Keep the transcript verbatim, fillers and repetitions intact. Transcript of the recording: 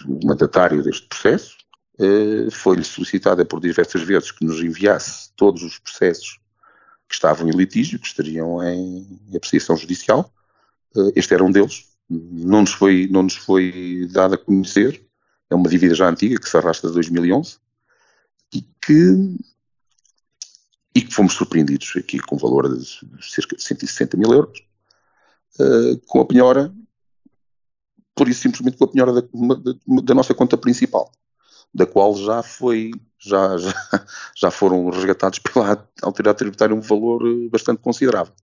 o mandatário deste processo, uh, foi-lhe solicitada por diversas vezes que nos enviasse todos os processos que estavam em litígio, que estariam em apreciação judicial. Uh, este era um deles. Não nos foi, não nos foi dado a conhecer. É uma dívida já antiga, que se arrasta de dois mil e onze, e que, e que fomos surpreendidos aqui com um valor de cerca de cento e sessenta mil euros, uh, com a penhora, por isso simplesmente com a penhora da, da, da nossa conta principal, da qual já foi, já, já, já foram resgatados pela autoridade tributária um valor bastante considerável.